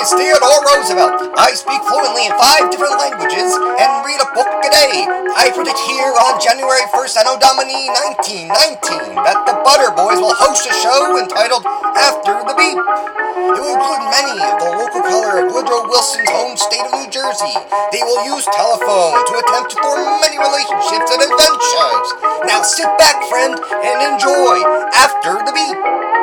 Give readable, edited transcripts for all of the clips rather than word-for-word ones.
is Theodore Roosevelt. I speak fluently in 5 different languages and read a book a day. I predict here on January 1st, Anno Domini 1919, that the Butter Boys will host a show entitled After the Beep. It will include many of the local color of Woodrow Wilson's home state of New Jersey. They will use telephone to attempt to form many relationships and adventures. Now sit back, friend, and enjoy After the Beep.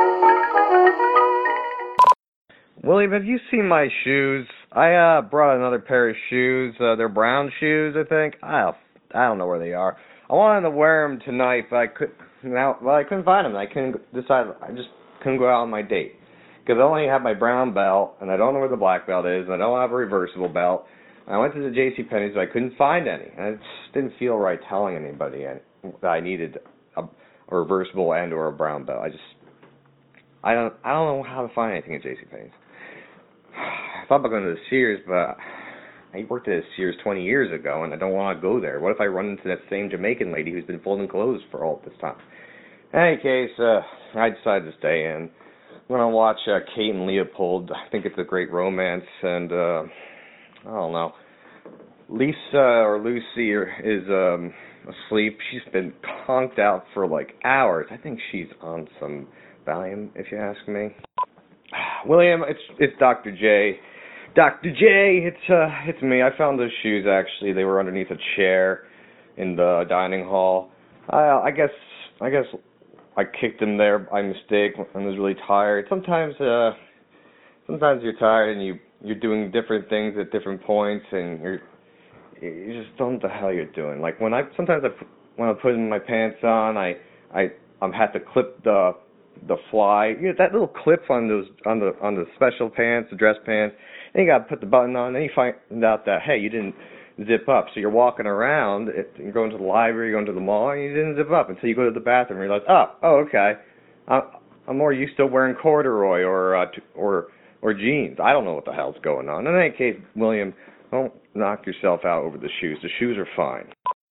William, have you seen my shoes? I brought another pair of shoes. They're brown shoes, I think. I don't know where they are. I wanted to wear them tonight, but I couldn't find them. I just couldn't go out on my date because I only have my brown belt, and I don't know where the black belt is, and I don't have a reversible belt. I went to the JCPenney's, but I couldn't find any, and it just didn't feel right telling anybody that I needed a reversible and or a brown belt. I don't know how to find anything at JCPenney's. I thought about going to the Sears, but I worked at Sears 20 years ago, and I don't want to go there. What if I run into that same Jamaican lady who's been folding clothes for all this time? In any case, I decided to stay in. I'm going to watch Kate and Leopold. I think it's a great romance, and I don't know. Lisa or Lucy is asleep. She's been conked out for like hours. I think she's on some Valium, if you ask me. William, it's Dr. J. Dr. J, it's me. I found those shoes, actually. They were underneath a chair in the dining hall. I guess I kicked them there by mistake. I was really tired. Sometimes you're tired and you're doing different things at different points, and you just don't know what the hell you're doing. Like when I'm putting my pants on, I have to clip the fly, that little clip on the special pants, the dress pants. Then you got to put the button on. Then you find out that hey, you didn't zip up. So you're walking around, you're going to the library, you're going to the mall, and you didn't zip up until you go to the bathroom and realize, oh, okay. I'm more used to wearing corduroy or jeans. I don't know what the hell's going on. In any case, William, don't knock yourself out over the shoes. The shoes are fine.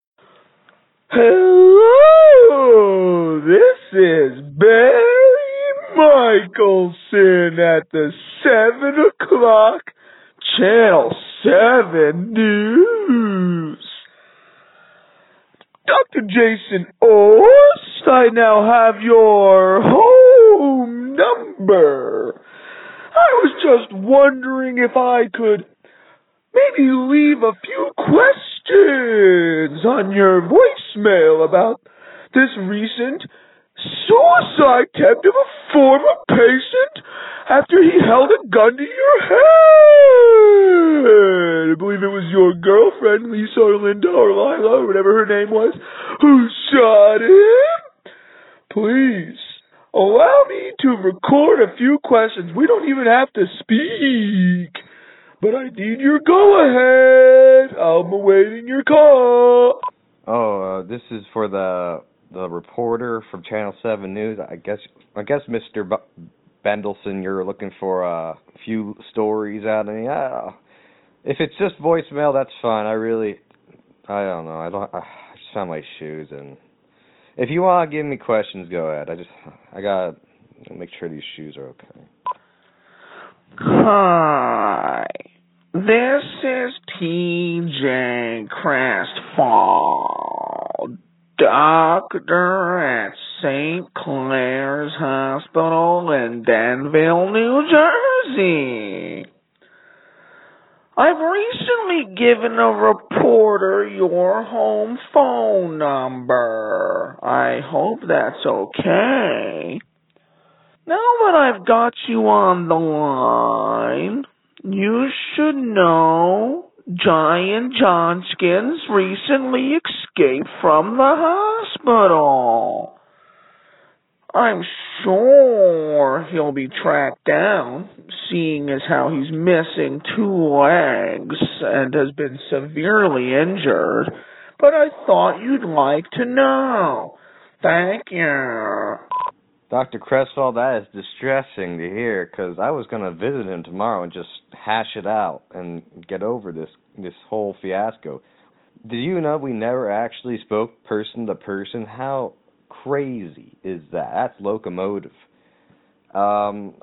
Hello, this is Barry Michelson at the 7 o'clock Channel 7 News. Dr. Jason Orst, I now have your home number. I was just wondering if I could maybe leave a few questions on your voicemail about this recent suicide attempt of a former patient after he held a gun to your head. I believe it was your girlfriend, Lisa or Linda or Lila or whatever her name was, who shot him. Please, allow me to record a few questions. We don't even have to speak. But I need your go-ahead. I'm awaiting your call. Oh, this is for the reporter from Channel 7 News. I guess Mr. Bendelson, you're looking for a few stories out of me. If it's just voicemail, that's fine. I don't know. I just found my shoes, and if you want to give me questions, go ahead. I gotta make sure these shoes are okay. Hi, this is T.J. Crestfall, doctor at St. Clair's Hospital in Danville, New Jersey. I've recently given a reporter your home phone number. I hope that's okay. Now that I've got you on the line, you should know Giant Johnskins recently escaped from the hospital. I'm sure he'll be tracked down, seeing as how he's missing 2 legs and has been severely injured, but I thought you'd like to know. Thank you. Dr. Cresswell, that is distressing to hear, because I was going to visit him tomorrow and just hash it out and get over this whole fiasco. Did you know we never actually spoke person to person? How crazy is that? That's locomotive.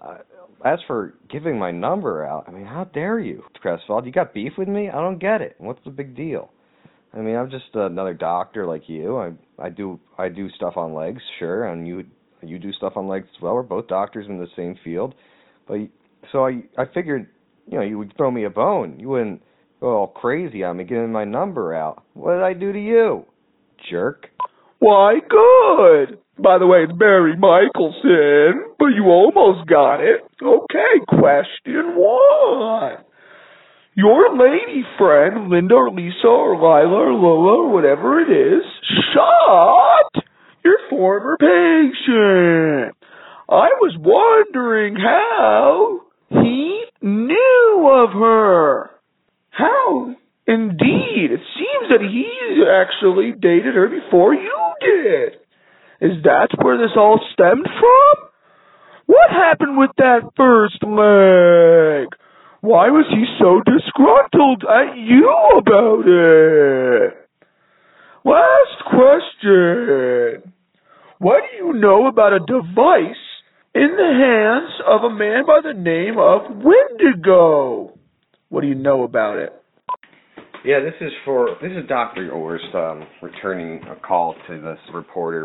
as for giving my number out, I mean, how dare you, Crestfeld? You got beef with me? I don't get it. What's the big deal? I mean, I'm just another doctor like you. I do stuff on legs, sure, and you do stuff on legs as well. We're both doctors in the same field. But so I figured, you would throw me a bone. You wouldn't go all crazy on me giving my number out. What did I do to you, jerk? Why, good. By the way, it's Barry Michelson, but you almost got it. Okay, question 1. Your lady friend, Linda or Lisa or Lila or Lola or whatever it is, shot your former patient. I was wondering how he knew of her. How? Indeed, it seems that he actually dated her before you did. Is that where this all stemmed from? What happened with that first leg? Why was he so disgruntled at you about it? Last question. What do you know about a device in the hands of a man by the name of Wendigo? What do you know about it? Yeah, this is Dr. Orst returning a call to this reporter,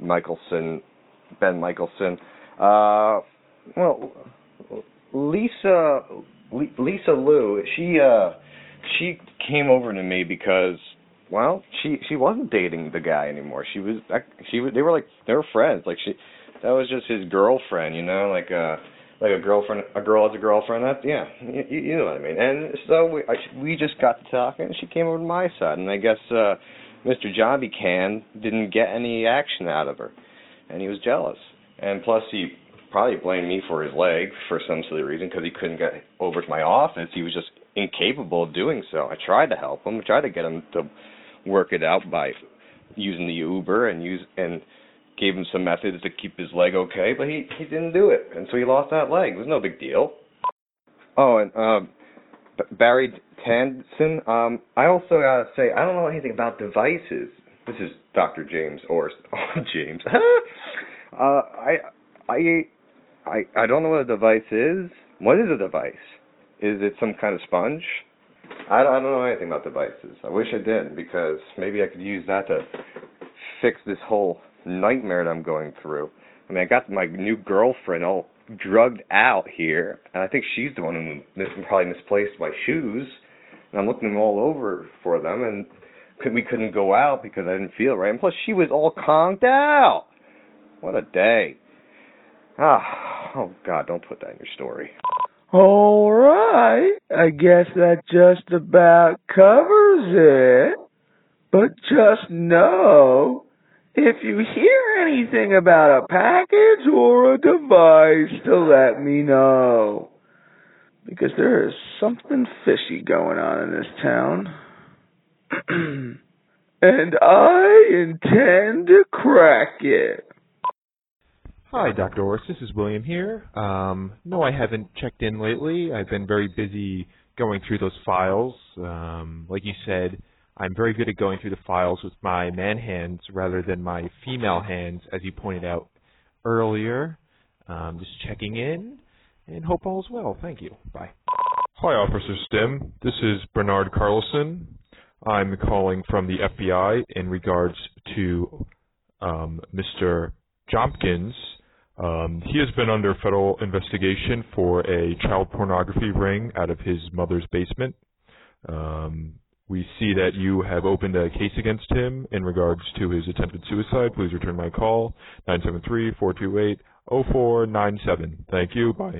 Ben Michelson. Well, Lisa Lou, she came over to me because, well, she wasn't dating the guy anymore. They were friends. That was just his girlfriend, like a girlfriend, a girl has a girlfriend. You know what I mean. And so we just got to talking, and she came over to my side, and I guess Mr. Johnny Can didn't get any action out of her, and he was jealous. And plus, he probably blamed me for his leg for some silly reason because he couldn't get over to my office. He was just incapable of doing so. I tried to help him. I tried to get him to work it out by using the Uber and gave him some methods to keep his leg okay, but he didn't do it, and so he lost that leg. It was no big deal. Oh, and Barry Tanson, I also gotta say, I don't know anything about devices. This is Dr. James Orst. Oh, James. I don't know what a device is. What is a device? Is it some kind of sponge? I don't know anything about devices. I wish I did, because maybe I could use that to fix this whole nightmare that I'm going through. I mean, I got my new girlfriend all drugged out here, and I think she's the one who probably misplaced my shoes, and I'm looking them all over for them, and we couldn't go out because I didn't feel right, and plus she was all conked out. What a day. Oh, God, don't put that in your story. All right, I guess that just about covers it. But just know, if you hear anything about a package or a device, to let me know. Because there is something fishy going on in this town. And I intend to crack it. Hi, Dr. Orst. This is William here. No, I haven't checked in lately. I've been very busy going through those files. Like you said, I'm very good at going through the files with my man hands rather than my female hands, as you pointed out earlier. Just checking in, and hope all is well. Thank you. Bye. Hi, Officer Stim. This is Bernard Carlson. I'm calling from the FBI in regards to Mr. Jompkins. He has been under federal investigation for a child pornography ring out of his mother's basement. We see that you have opened a case against him in regards to his attempted suicide. Please return my call, 973-428-0497. Thank you. Bye.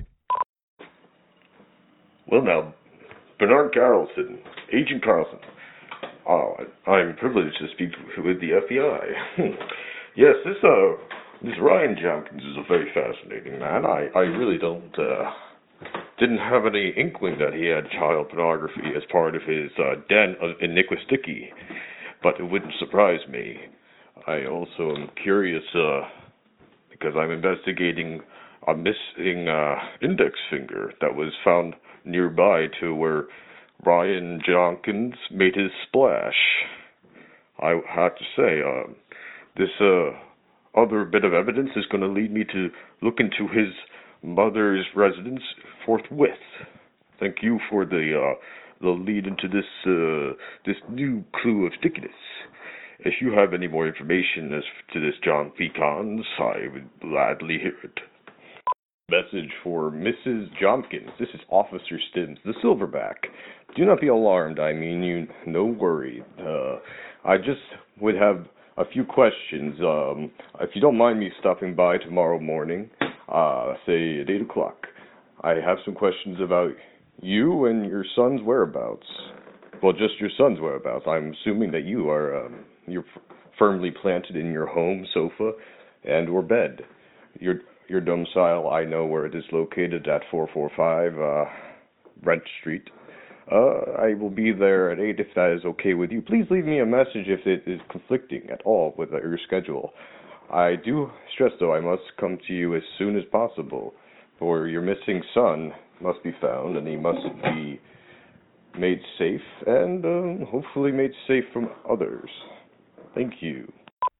Well, now, Bernard Carlson, Agent Carlson. I'm privileged to speak with the FBI. Yes, this Ryan Jompkins is a very fascinating man. I really didn't have any inkling that he had child pornography as part of his den of iniquity, but it wouldn't surprise me. I also am curious because I'm investigating a missing index finger that was found nearby to where Ryan Jompkins made his splash. I have to say, this other bit of evidence is going to lead me to look into his mother's residence forthwith. Thank you for the lead into this new clue of stickiness. If you have any more information as to this John Pecans, I would gladly hear it. Message for Mrs. Jompkins. This is Officer Stims, the Silverback. Do not be alarmed. I mean you no worry. I just would have a few questions. If you don't mind me stopping by tomorrow morning, say at 8 o'clock. I have some questions about you and your son's whereabouts. Well, just your son's whereabouts. I'm assuming that you are you're firmly planted in your home sofa and or bed. Your domicile, I know where it is located at 445 Brent Street. I will be there at 8 if that is okay with you. Please leave me a message if it is conflicting at all with your schedule. I do stress, though, I must come to you as soon as possible, for your missing son must be found, and he must be made safe, and hopefully made safe from others. Thank you.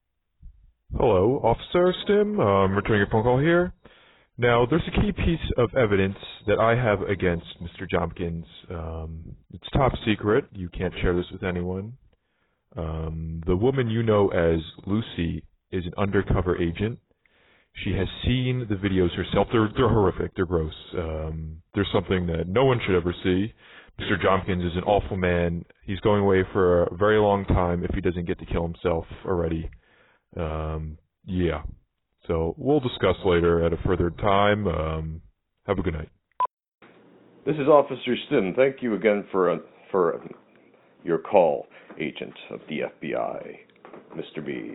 Hello, Officer Stim. Returning your phone call here. Now, there's a key piece of evidence that I have against Mr. Jompkins. It's top secret. You can't share this with anyone. The woman you know as Lucy is an undercover agent. She has seen the videos herself. They're horrific. They're gross. There's something that no one should ever see. Mr. Jompkins is an awful man. He's going away for a very long time if he doesn't get to kill himself already. Yeah. So we'll discuss later at a further time. Have a good night. This is Officer Stim. Thank you again for your call, agent of the FBI, Mr. B.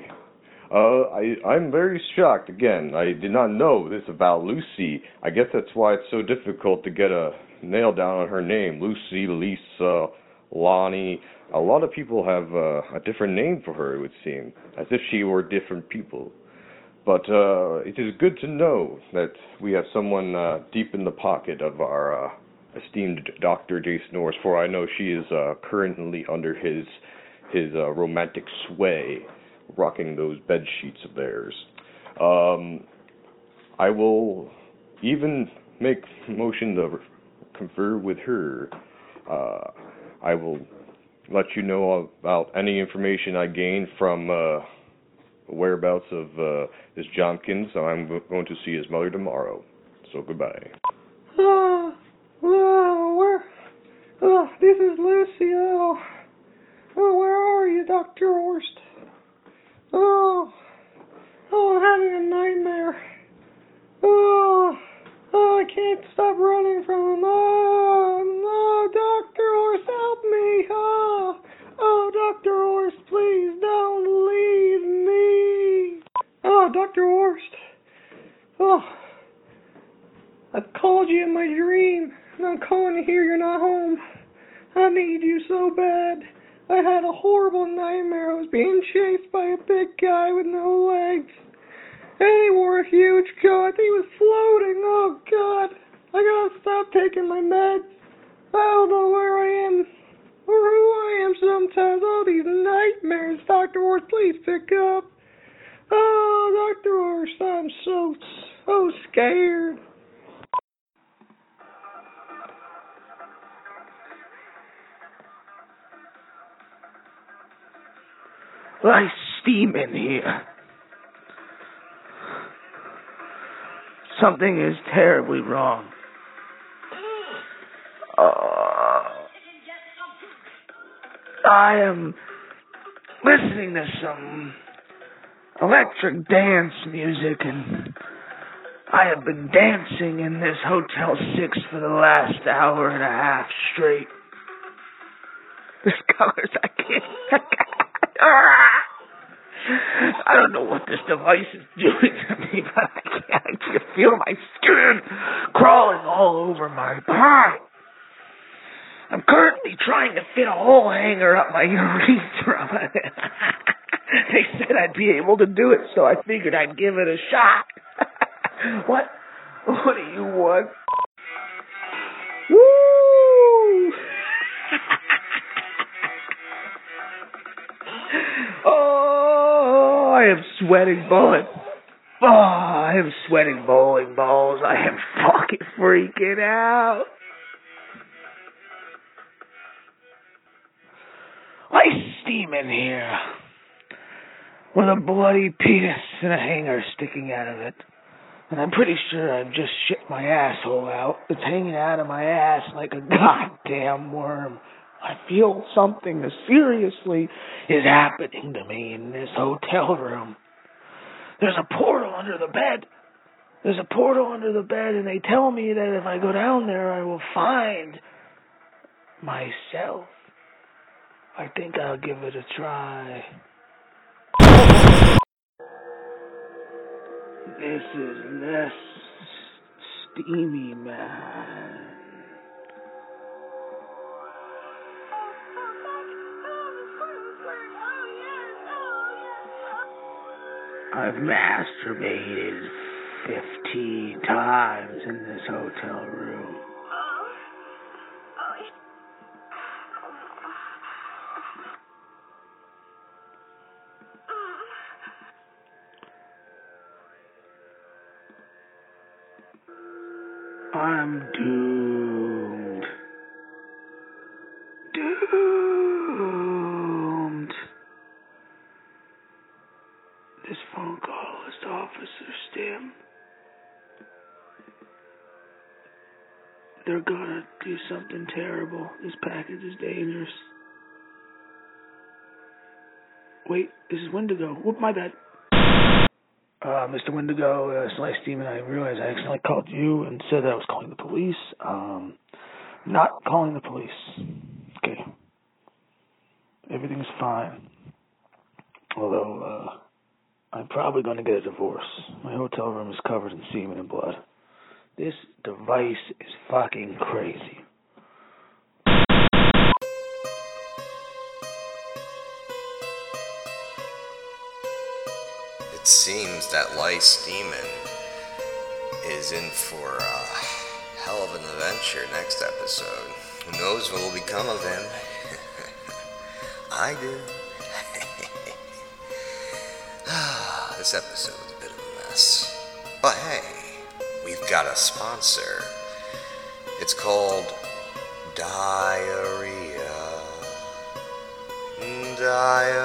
I'm very shocked. Again, I did not know this about Lucy. I guess that's why it's so difficult to get a nail down on her name. Lucy, Lisa, Lonnie. A lot of people have a different name for her, it would seem, as if she were different people. But it is good to know that we have someone deep in the pocket of our esteemed Dr. Jason Norris, for I know she is currently under his romantic sway, rocking those bed sheets of theirs. I will even make motion to confer with her. I will let you know about any information I gain from whereabouts of this Jompkins. I'm going to see his mother tomorrow. So goodbye. This is Lucy. Where are you, Dr. Horst? I'm having a nightmare. I can't stop running from him. No, Dr. Horst, help me. Dr. Horst, please don't leave me. Dr. Horst. I've called you in my dream, and I'm calling you here. You're not home. I need you so bad. I had a horrible nightmare. I was being chased by a big guy with no legs. And he wore a huge coat. He was floating. Oh, God. I gotta stop taking my meds. I don't know where I am or who I am sometimes. All these nightmares. Dr. Horst, please pick up. Dr. Horst, I'm so scared. Nice steam in here. Something is terribly wrong. I am listening to some electric dance music, and I have been dancing in this Hotel 6 for the last hour and a half straight. This colors, I can't. I don't know what this device is doing to me, but I can feel my skin crawling all over my body. I'm currently trying to fit a whole hanger up my urethra. They said I'd be able to do it, so I figured I'd give it a shot. What do you want? Woo! I am sweating bullets. Oh, I am sweating bowling balls. I am fucking freaking out. Ice steam in here. With a bloody penis and a hanger sticking out of it. And I'm pretty sure I've just shit my asshole out. It's hanging out of my ass like a goddamn worm. I feel something seriously is happening to me in this hotel room. There's a portal under the bed. There's a portal under the bed, and they tell me that if I go down there, I will find myself. I think I'll give it a try. This is less steamy, man. I've masturbated 15 times in this hotel room. I'm doomed. Doomed. This phone call is to Officer Stim. They're gonna do something terrible. This package is dangerous. Wait, this is Wendigo. Whoop, my bad. Mr. Wendigo, Slice Demon, I realized I accidentally called you and said that I was calling the police. Not calling the police. Okay. Everything's fine. Although, I'm probably going to get a divorce. My hotel room is covered in semen and blood. This device is fucking crazy. It seems that Lice Demon is in for a hell of an adventure next episode. Who knows what will become of him? I do. This episode was a bit of a mess. But hey, we've got a sponsor. It's called Diarrhea. Diarrhea.